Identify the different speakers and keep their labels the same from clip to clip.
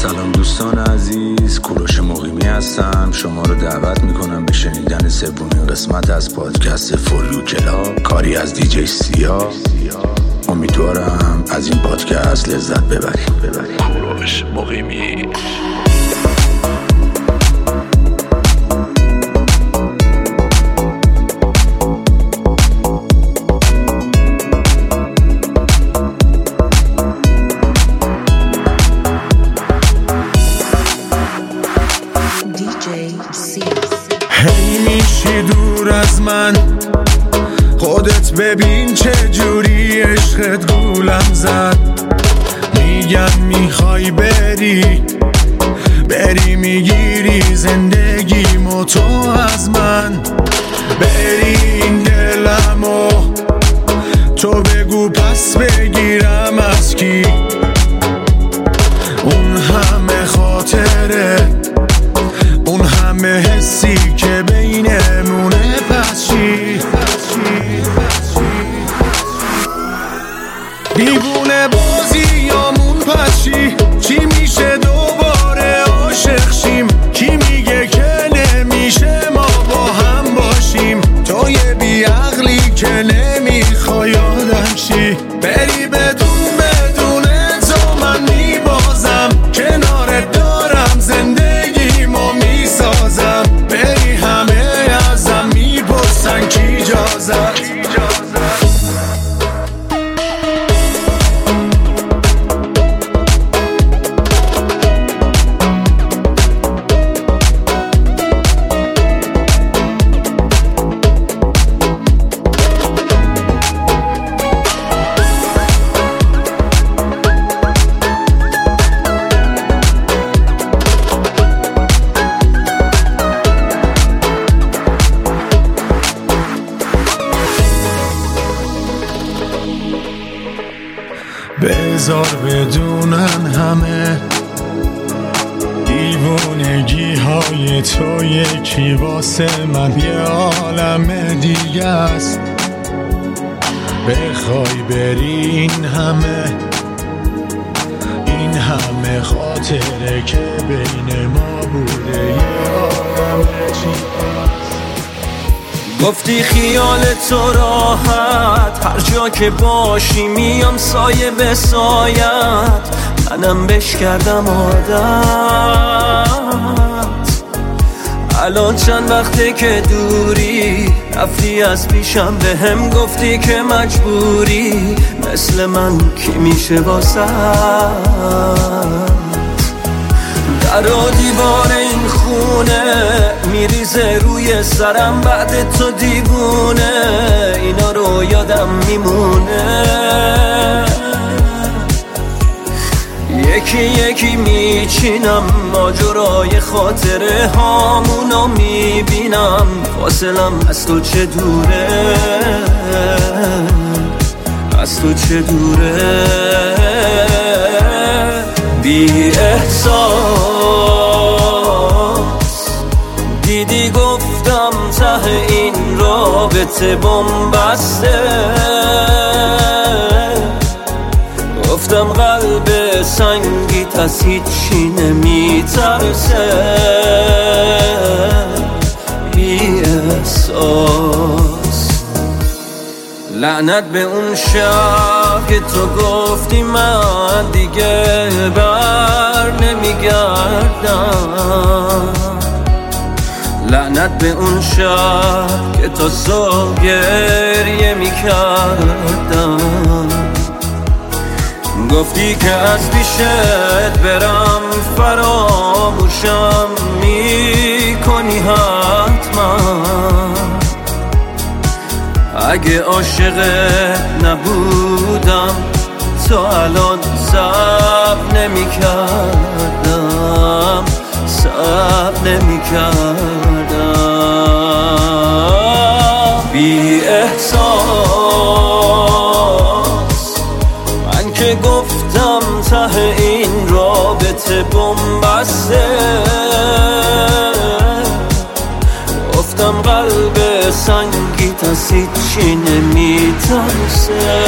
Speaker 1: سلام دوستان عزیز، کوروش مقیمی هستم. شما رو دعوت میکنم به شنیدن سومین قسمت از پادکست فوریو کلاب، کاری از دیجی سیا. امیدوارم از این پادکست لذت ببرید. کوروش مقیمی.
Speaker 2: هی میشی دور از من، خودت ببین چه جوری عشقت گولم زد. میگم میخوای بری میگیری زندگیمو تو از من. بری این دلمو تو بگو پس بگیرم از کی. اون همه خاطره، اون همه حسی که بینمونه، پس چی؟ دیوونه بازیامون پس چی میشه دوباره عاشق شیم؟ کی میگه که نمیشه ما با هم باشیم؟ تو یه بیعقلی که نمیخوای آدم شی. بری بدون تو من میبازم، کنارت دارم زندگیمو میسازم. بری همه ازم میپرسن کی اجازت. بذار بدونن همه دیوونگی های تو یکی واسه من یه عالم دیگه است. بخوای بری این همه خاطره که بین ما بوده یه عالم چیز. گفتی خیال تو راحت، هر جا که باشی میام سایه به سایت. منم بش کردم عادت، الان چند وقته که دوری. رفتی از پیشم به هم گفتی که مجبوری. مثل من کی میشه واسه در و دیوار این خونه میریزه روی سرم بعد تو دیوونه. اینا رو یادم میمونه، یکی میچینم ماجرای خاطره هامونو میبینم. فاصلم از تو چه دوره، از تو چه دوره. بی احساس دیدی گفتم ته این رابطه بن‌بسته. گفتم قلب سنگیت از هیچی نمیترسه. بی احساس لعنت به اون شب که تو گفتی من دیگه بر نمیگردم. لعنت به اون شب که تو صبح گریه میکردم. گفتی که از پیشت برم فراموشم میکنی حتما. اگه عاشق نبودم تو الان صبر نمی‌کردم، صبر نمی‌کردم. بی احساس من که گفتم ته این رابطه بن‌بسته. گفتم قلب سنگیت از هیچی نمیترسه.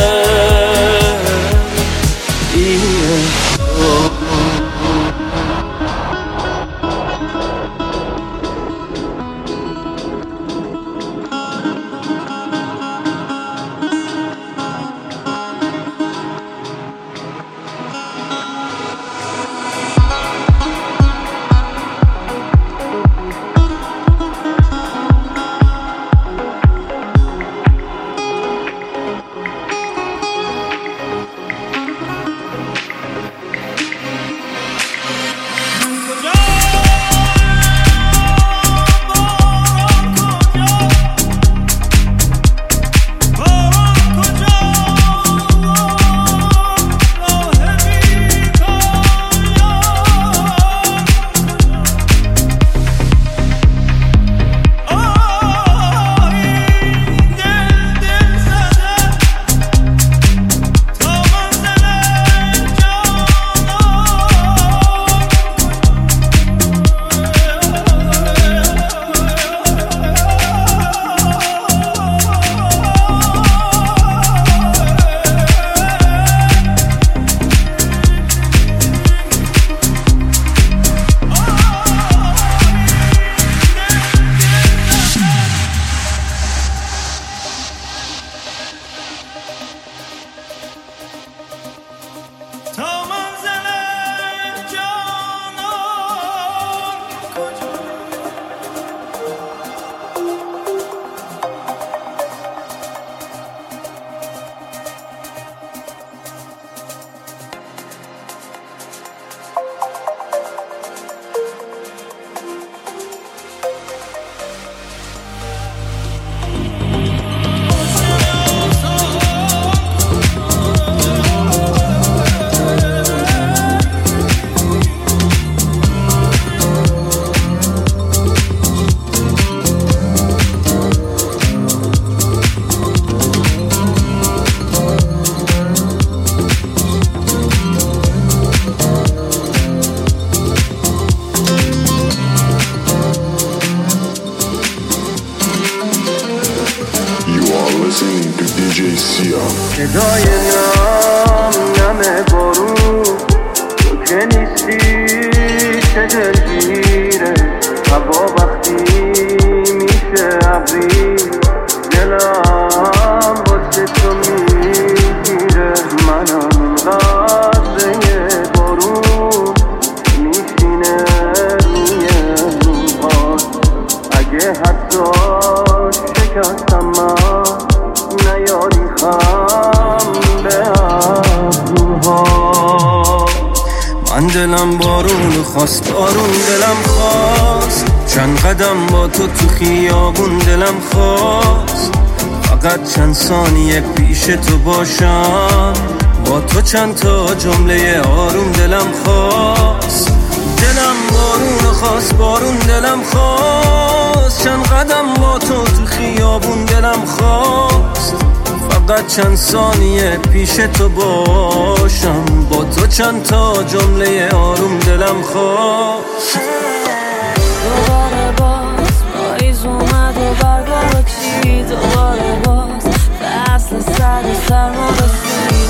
Speaker 2: دلم بارون خواست، بارون دلم خواست. چند قدم با تو خیابون دلم خواست، فقط چند ثانیه پیش تو باشم، با تو چند تا جمله آروم دلم خواست. دلم بارون خواست، بارون دلم خواست. چند قدم با تو خیابون دلم خواست، فقط چند ثانیه پیش تو باشم، با تو چند تا جمله آروم دلم خواست.
Speaker 3: دوباره باز پاییز اومد و برگا چید، دوباره باز فصل سر سرما رسید،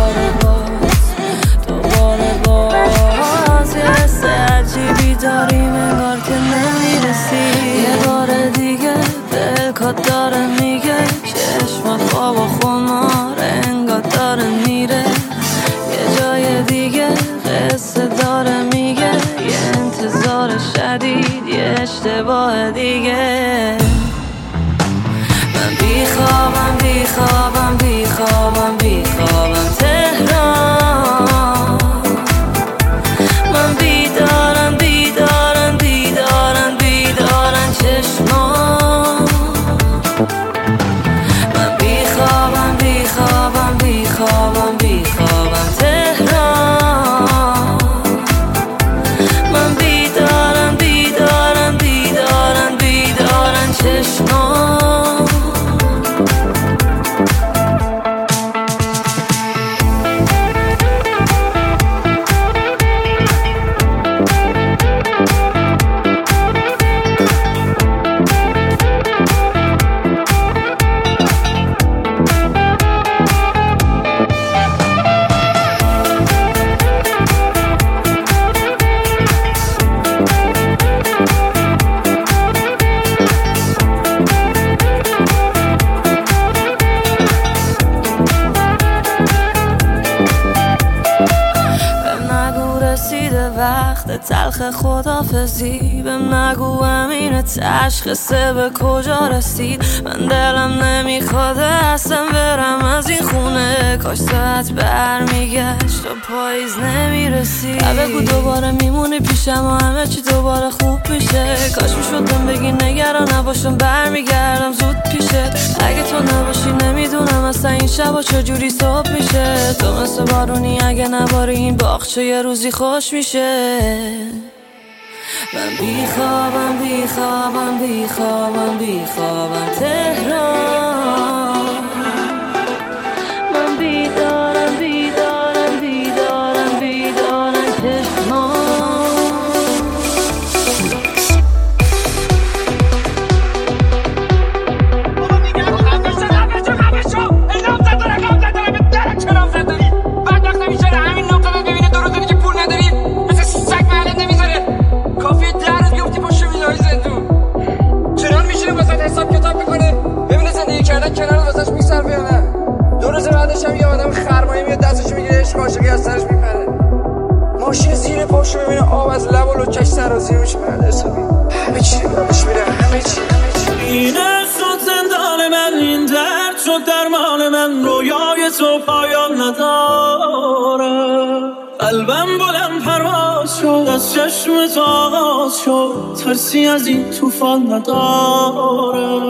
Speaker 3: دوباره باز یه حس عجیبی داریم انگار که نمیرسی. یه بار دیگه دل کات داره میگه، چشمات خواب و خمار انگار داره میره. یه جای دیگه قصه داره میگه، یه انتظار شدید، یه اشتباه دیگه. من بیخوابم بیخوابم بیخوابم بیخوابم تهران، من بیدارم بیدارم بیدارم بیدارم چشمان. من بیخوابم بیخوابم بیخوابم بیخوابم تهران، من بیدارم بیدارم بیدارم بیدارم چشمان. وقت تلخ خدافزی، بهم نگو امین تشخیصه به کجا رسید. من دلم نمیخواد اصلا برم از این خونه، کاش ساعت برمیگشت و پاییز نمیرسید. بگو دوباره میمونی پیشم و همه چی دوباره خوب میشه. کاش میشدم بگی نگران نباشم برمیگردم زود پیشت. اگه تو نباشی نمیدونم اصلا این شبا چجوری صبح میشه. تو مثل بارونی اگه نباری این باغچه یه روزی خوش میشه. من بیخوابم بیخوابم بیخوابم بیخوابم تهران، من بیدارم بیدارم بیدارم بیدارم چشمان.
Speaker 4: بابا میگم خفه شو اینام زد داره کام زد داره به درک چرام زد داری بعد وقت نمیشه همین نقطه رو ببینه دو روز داری که پول نداری مثل سگ معلت نمیذاره. کافیه 10 روز بیفتی پشت ویلای زندون، چنان میشینه واسه حساب کتاب میکنه ببینه زندگی کردن کنار واسش میصرفه یا نه. 2 روز بعدش هم یه آدم خرمایی میاد دستش میگیره عشق عاشقی از سرش میپره. ماشین زیر پاشو ببینه آب از لب و لکش سرازیر میشه. بعد حسابی همه چی یادش میره، همه چی
Speaker 2: این شد زندان من، این درد شد درمان من، رویای تو پایان نداره. قلبم بلند پرواز شد از چشم تو آغاز شد، ترسی از این طوفان نداره.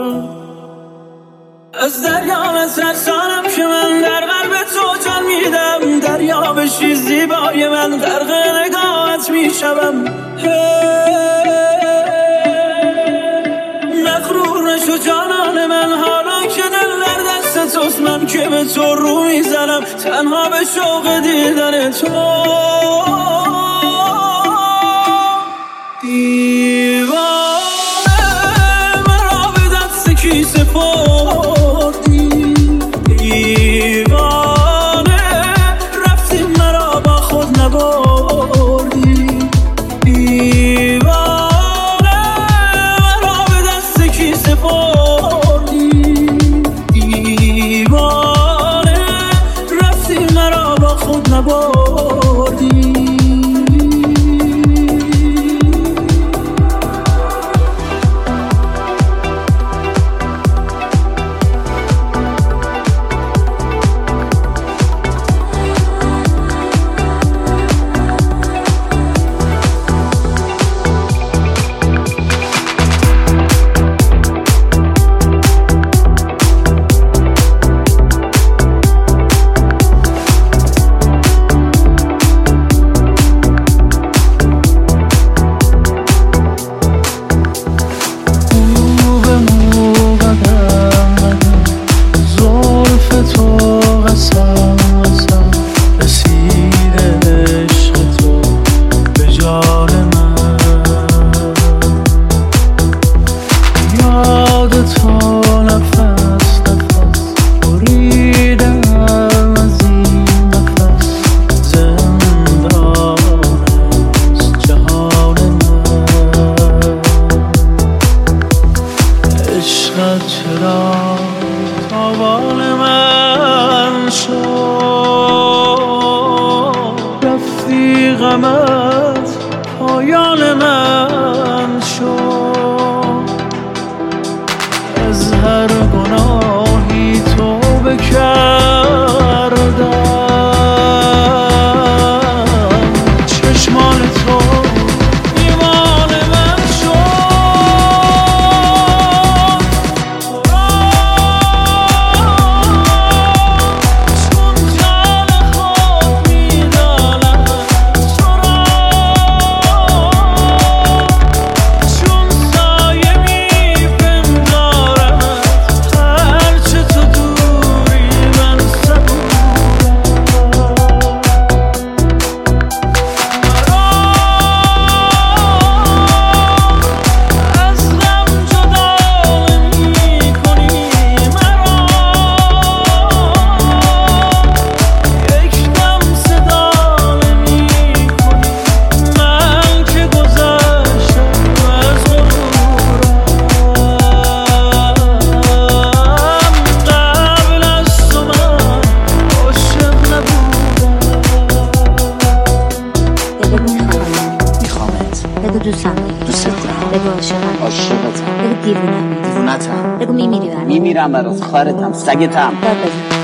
Speaker 2: از دریا ترسانم که من در قلب تو جان میدم، دریا بشی زیبای من غرق نگاهت میشم. مغرور نشو جانان من حالا که دل در دست توست، من که به تو رو میزنم تنها به شوق دیدن تو. دیوانه مرا به دست کی سپردی، دیوانه رفتی مرا با خود نبردی. دیوانه مرا به دست کی سپردی، دیوانه رفتی مرا با خود نبردی.
Speaker 5: بگو دوستم داری.
Speaker 6: دوست دارم.
Speaker 5: بگو عاشقم.
Speaker 6: عاشقتم.
Speaker 5: بگو دیوونم.
Speaker 6: دیوونتم.
Speaker 5: بگو میمیری
Speaker 6: میمیرم برات، خارتم، سگتم.
Speaker 5: داد بزن.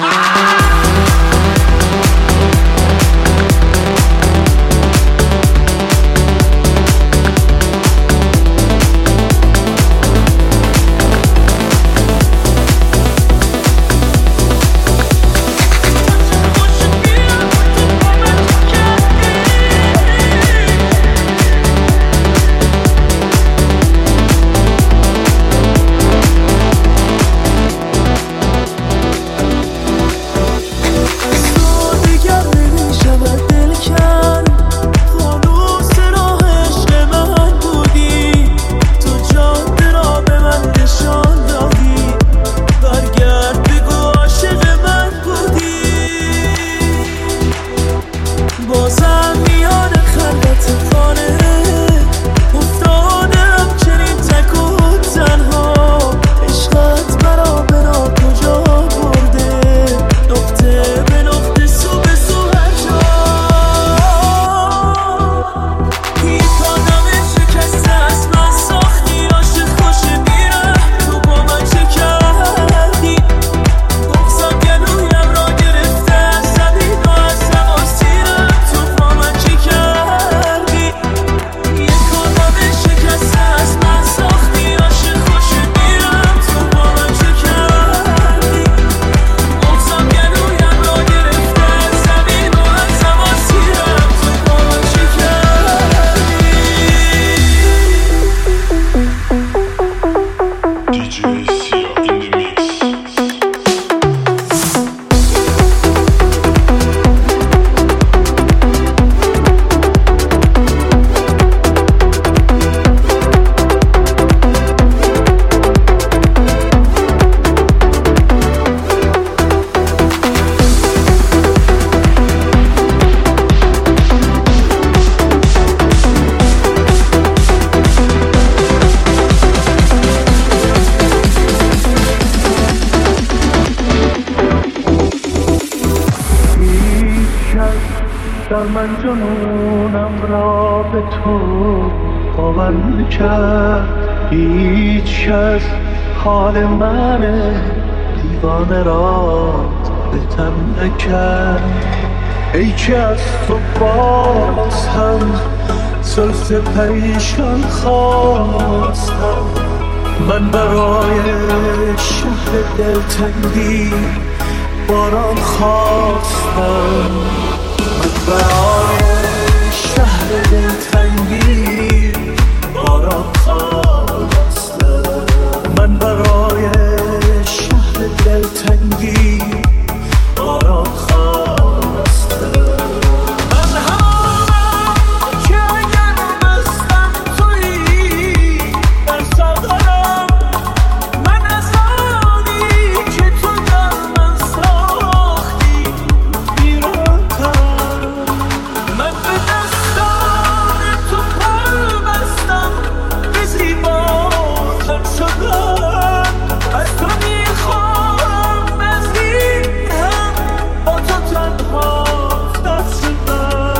Speaker 7: در من جنونم را به تو باور نکرد، هیچ کس حال من دیوانه را بهتر نکرد. ای که از تو باز هم زلف پریشان خواستم، من برای شهر دلتنگی باران خواستم، برای شهر دلتنگی باران خواستم، من برای شهر دلتنگی باران خواستم. من همم که اگر مستم تویی در ساغرم، من از آنی که تو در من ساختی بیراتم، من به دستان تو پر بستم، به زیباتم شدم، از تو میخوام مزید هم با تو تنها دست شدم.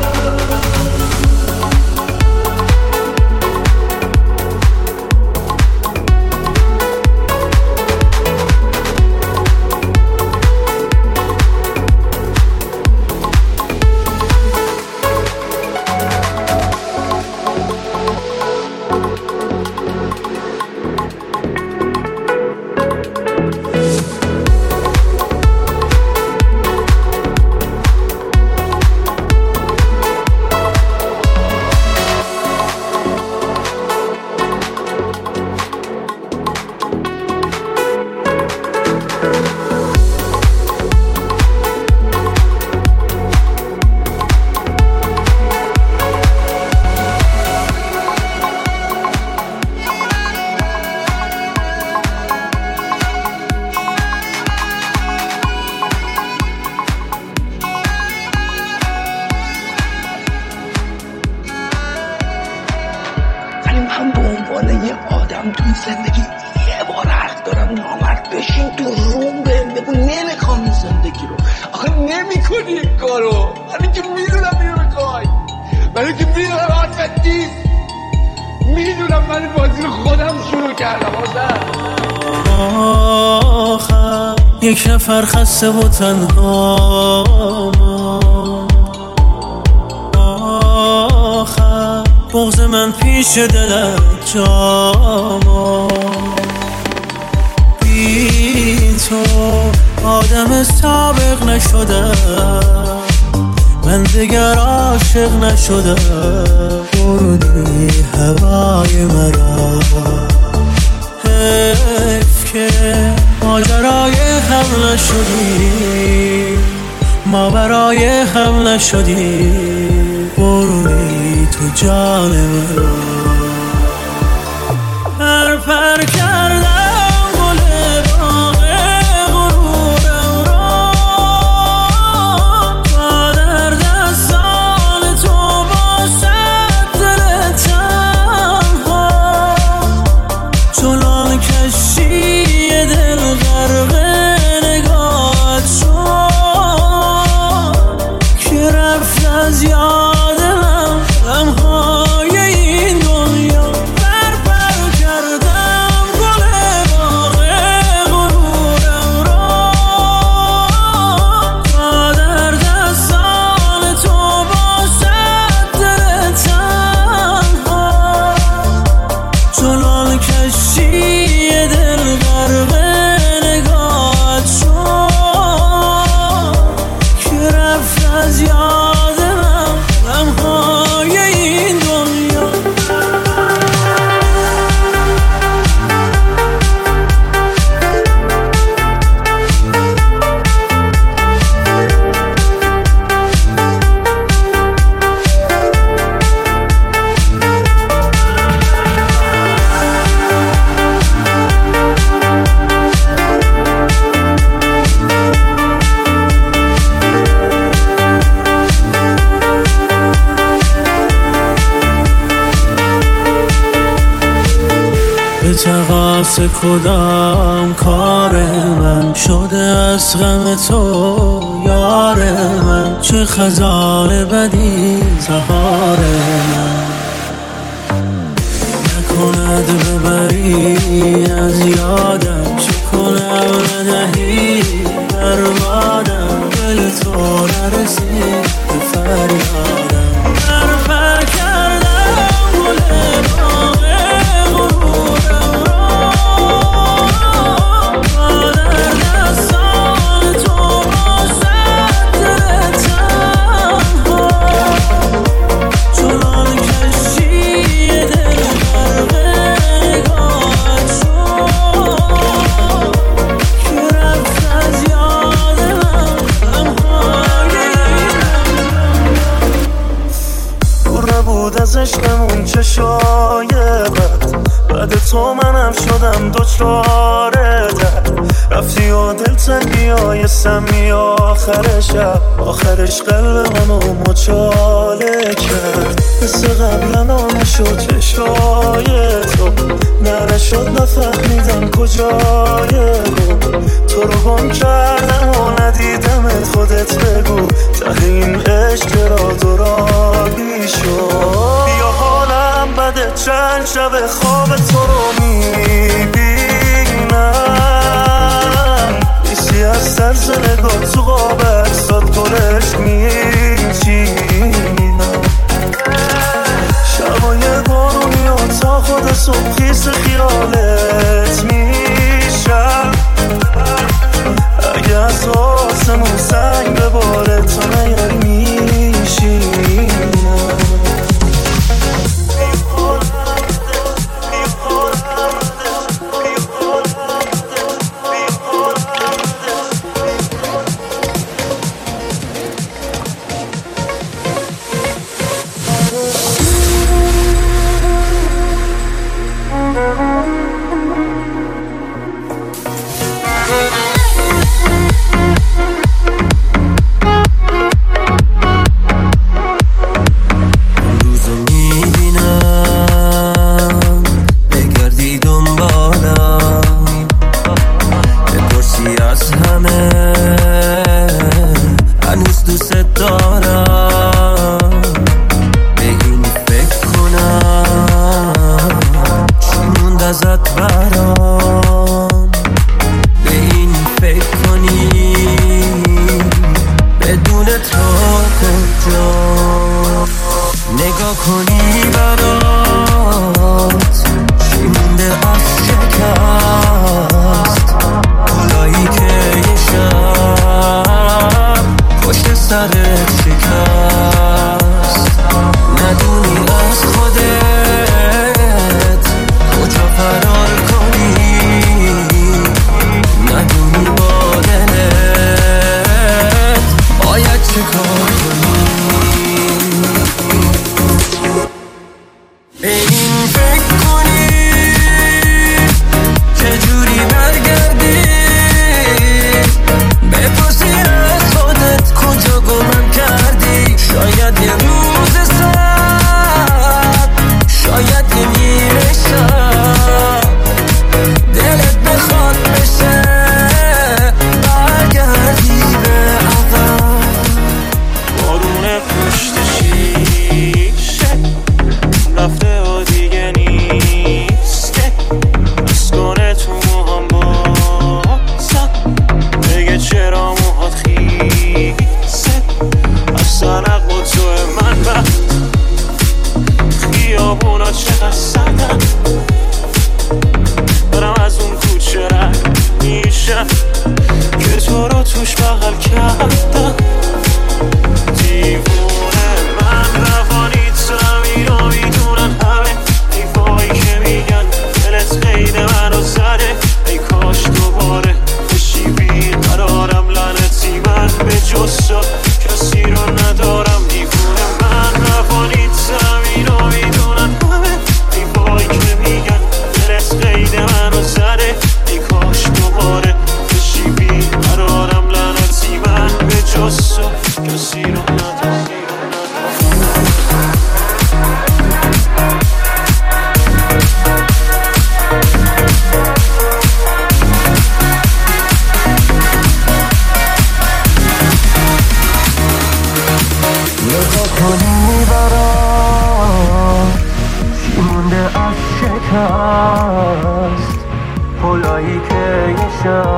Speaker 8: ولی من به عنوان یه آدم توی زندگی یه بار حق دارم نامرد بشین تو روم بهم بگو نمیخوام این زندگی رو. آخه نمی کنی این کارو، منی که میدونم اینو میخوای، منی که میدونم حرفت نیست، میدونم من بازی رو خودم شروع کردم
Speaker 2: آخر یک نفر خسته و تنها آخر بغض من پیش دلت جاما بی تو آدم سابق نشدم من دیگر عاشق نشدم بردی هوای مرا حیف که ماجرای هم نشدی ما برای هم نشدی بردی تو جان مرا پر کردم گل باغ غرورم را تا در دستان تو باشد دل تنها چنان کشتی دل غرق نگاهت شد که رفت از یاد من غمهای این دنیا تقاس کدام کار من شده از غم تو یار من چه خزان بدی سهار من نکند ببری از یادم چه کنم ندهی بربادم دل تو نرسید به فریادم پر کردم گل باغ غرورم عشقمون چه شایقت بعد تو منم شدم دچارتت رفتی و دل تنگیای سمی آخر شب آخرش قلب منو مچاله کرد مثل قبلا نشد چشای تو نرشد نفهمیدم کجای تو رو گم کردم و ندیدمت خودت بگو ته این عشق را دورابی شد بیا حالم بده چند شب خواب تو رو میبینم بیسی از سرز نگاه تو قاب اکسات گلش میچینم شبای بارونی و تا خود صبح خیس خیالت میشم اگه از آسمون سنگ بباره تو نیاری میشینم نگاه کنی برات چی مونده از شکست، بالایی که یه شب پشت سرت شکست. ندونی از خودت کجا فرار کنی، ندونی با دلت باید چه کار کنی. به این فکر کنی چجوری برگردی، بپرسی از خودت کجا گمم کردی. شاید یه روز سر، شاید یه نیمه شب دلت بخواد بشه برگردی به عقب.
Speaker 7: بارون پشت شیشه رفته و دیگه نیست که اسکنه تو موهام بازم بگه چرا موهات خیسه. اصلا عقل تو من وقت خیابونا چقدر سردم، برم از اون کوچه رد میشم که تو رو توش بغل کردم. دیوونه من روانی تمین رو میدونن همه ایفایی که میگن دلت قید منو زده. ای کاش دوباره بشی بیقرارم، لعنتی من به جز تو کسی رو ندارم. دیوونه من روانی تمین رو میدونن همه ایفایی که میگن دلت قید منو زده. ای کاش دوباره بشی بیقرارم، لعنتی من به جز تو کسی رو ندارم.
Speaker 2: نگاه کنی برات چی مونده از شکست، پلایی که یه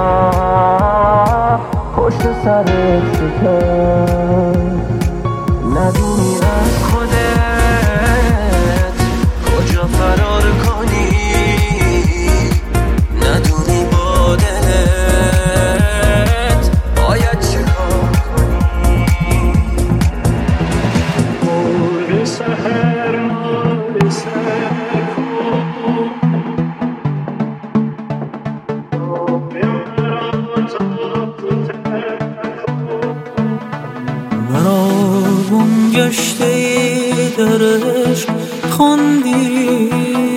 Speaker 2: شب پشت سرت شکست. ندونی از خودت کجا فرار کنی، ندونی با دلت باید چه کار کنی.
Speaker 7: مرغ سحر مال سر
Speaker 2: مرا گمگشته درش خواندی،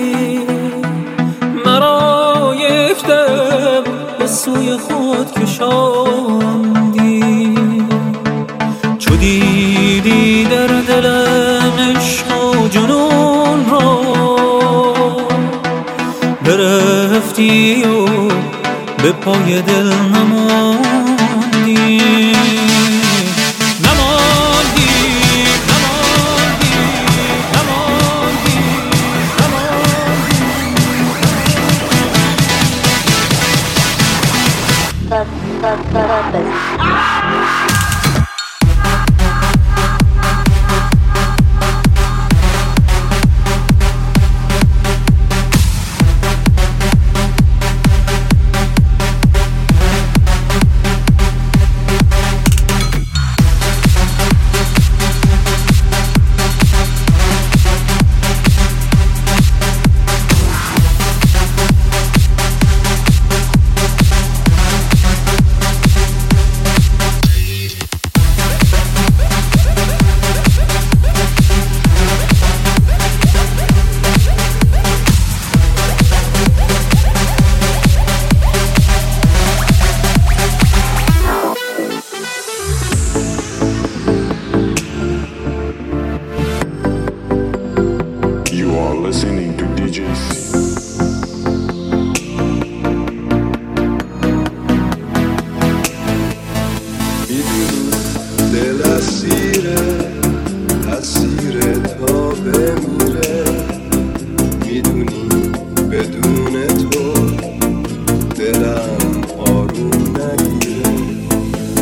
Speaker 2: مرا یک دم به سوی خود کشاندی. چو دیدی در دلم عشق و جنون را برفتی و به پای دل نماندی.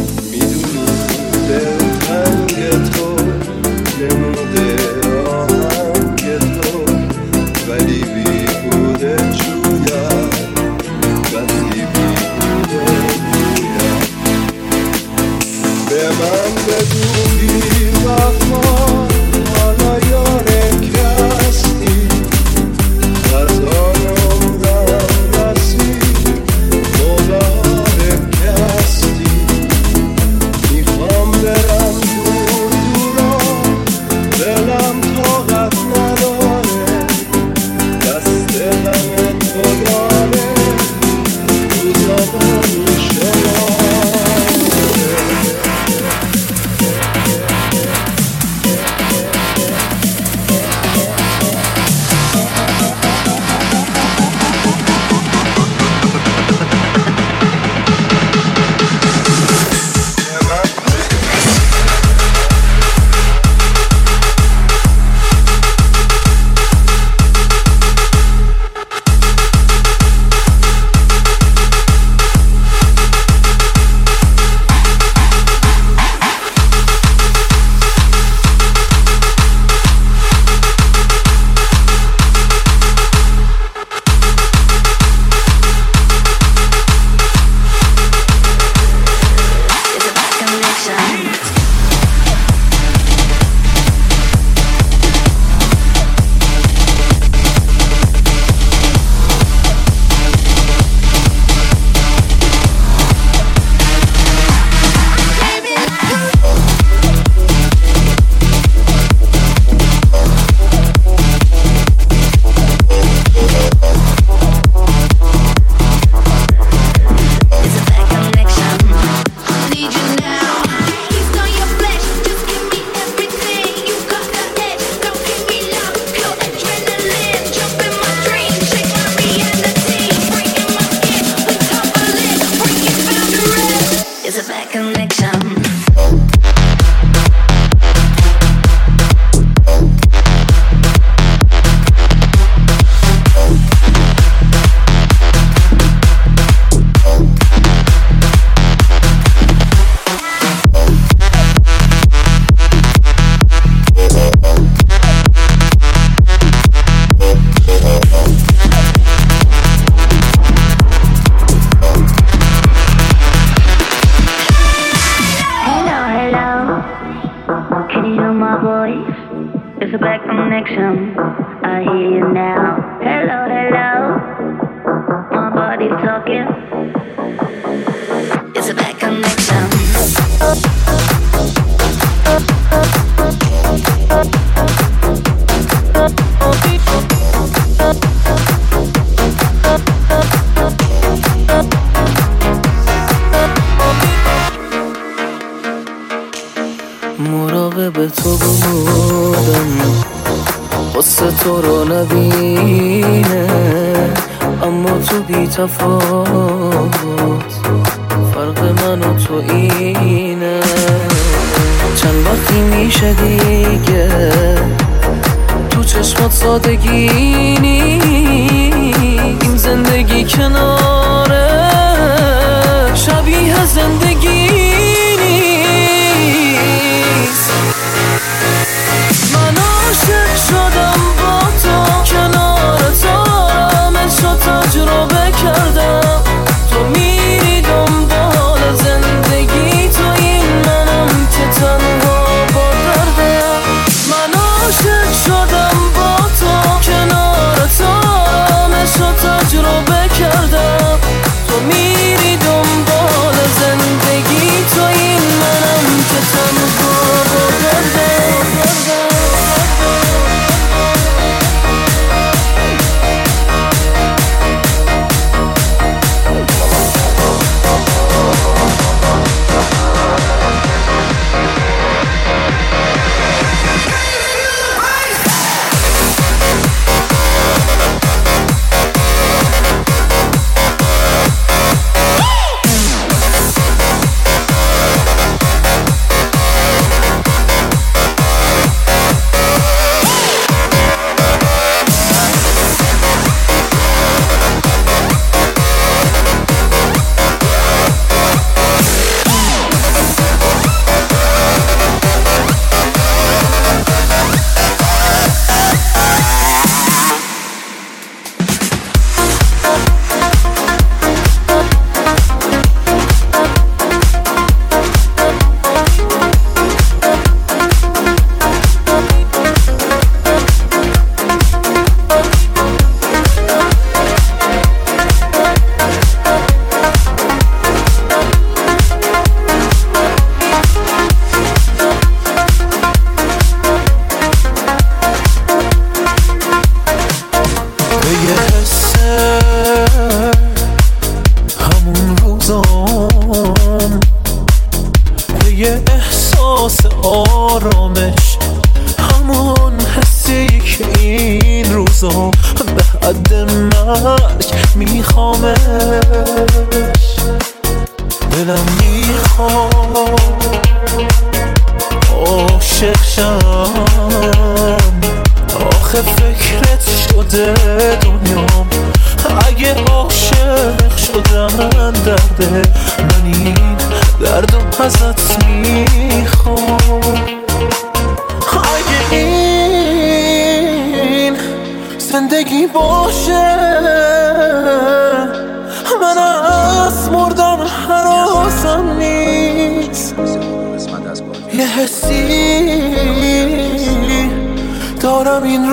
Speaker 9: دلتنگ تو نموده
Speaker 5: connection. I hear you now. Hello, hello. My body talking. It's a bad connection.
Speaker 2: مراقب تو بودم قصه تو رو نبینه، اما تو بی تفاوت فرق من و تو اینه. چند وقتی میشه دیگه تو چشمات سادگی این زندگی کناره شبیه زندگی نیست. من عاشق شدم با تو، کنار تو همه شو تجربه کردم. تو میری دنبال زندگی، تو این منم که تنها با دردم. من عاشق شدم با تو، کنار تو همه شو تجربه کردم. تو میری دنبال زندگی، تو این منم که تنها با دردم.
Speaker 9: دارم این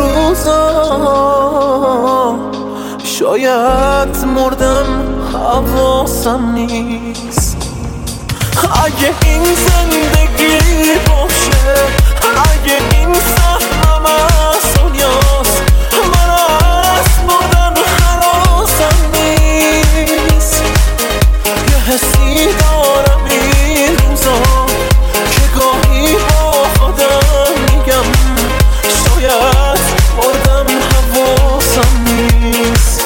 Speaker 9: روزا، شاید مردم حواسم نیست. اگه این زندگی باشه، اگه این سهمم از دنیاست، من از مردن حواسم نیست. یه حسی دارم این روزا که گاهی با خودم میگم شاید مردم حواسم نیست.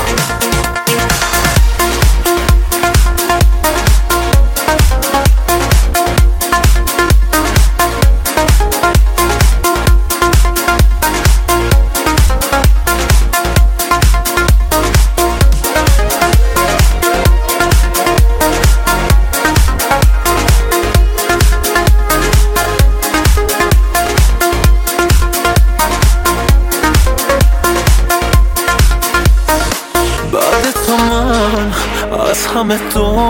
Speaker 9: همه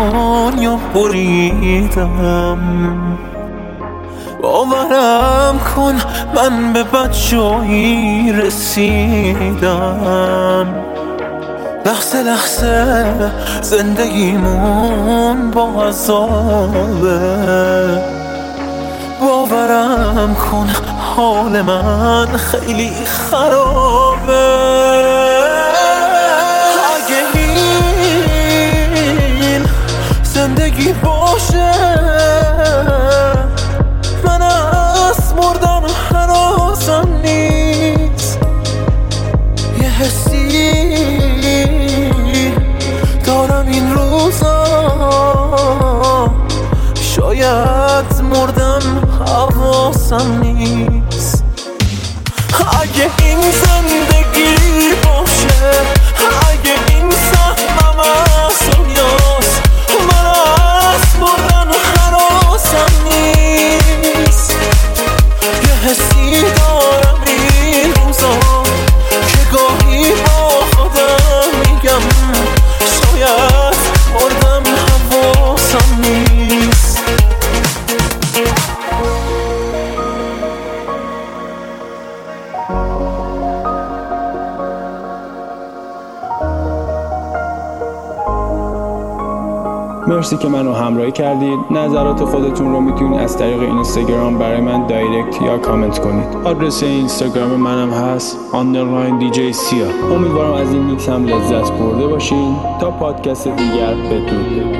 Speaker 9: دنیا بریدم، باورم کن من به بدجایی رسیدم. لحظه لحظه زندگیمون با عذابه، باورم کن حال من خیلی خرابه. اگه این زندگی باشه من از مردن هراسم نیست. یه حسی دارم این روزا، شاید مردم حواسم نیست. اگه این زندگی باشه، اگه این سهمم از دنیاست، من از مردن حراسم نیست. یه حسی دارم این روزا که گاهی با خودم میگم شاید مردم حواسم نیست.
Speaker 10: مرسی که منو همراهی کردید. نظرات خودتون رو میتونید از طریق اینستاگرام برای من دایرکت یا کامنت کنید. آدرس اینستاگرام منم هست _DJ سیا. امیدوارم از این میکس هم لذت برده باشین. تا پادکست دیگر بدرود.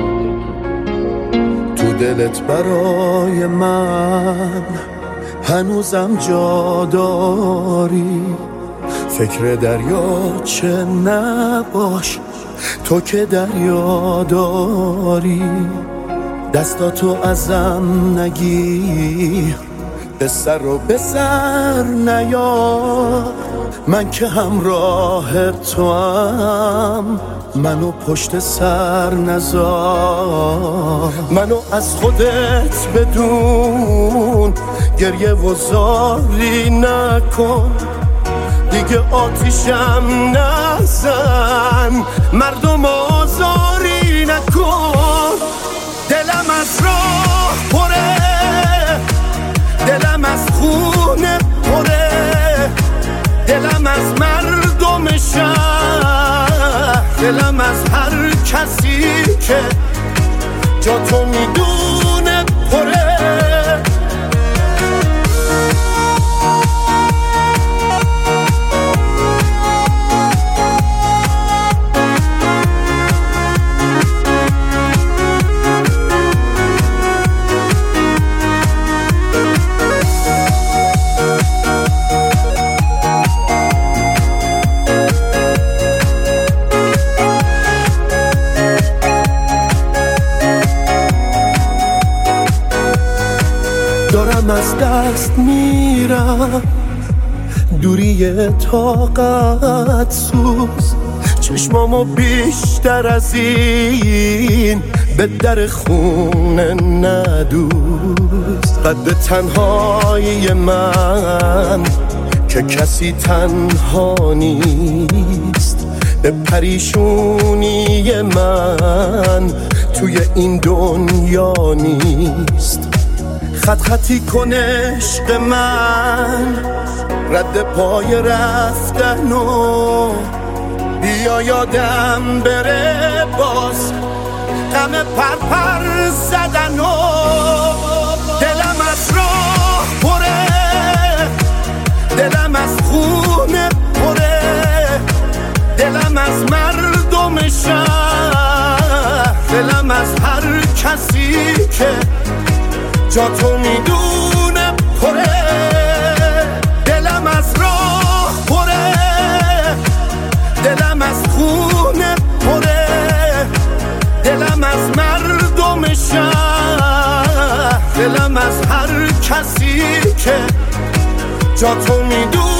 Speaker 11: تو دلت برای من هنوزم جا داری، فکر دریاچه نباش تو که دریا داری. دستاتو ازم نگیر، به سر و به سر نیار، من که همراه تو هم، منو پشت سر نذار. منو از خودت بدون گریه و زاری نکن، دیگه آتیشم نزن، مردم آزاری نکن. دلم از راه پره، دلم از خونه پره، دلم از مردم شهر، دلم از هر کسی که جا تو میدونه پره. دارم از دست میرم، دوری طاقت سوز، چشمامو بیشتر از این به در خونه ندوز. قد تنهایی من که کسی تنها نیست، به پریشونی من توی این دنیا نیست. خط خطی کن عشق من، رد پای رفتن و بیا یادم بره باز غم پرپر زدن و دلم از راه پره، دلم از خونه پره، دلم از مردم شهر، دلم از هر کسی که جا تو میدونه پره. دلم از راه پره، دلم از خونه پره، دلم از مردم شهر، دلم از هر کسی که جا تو میدونه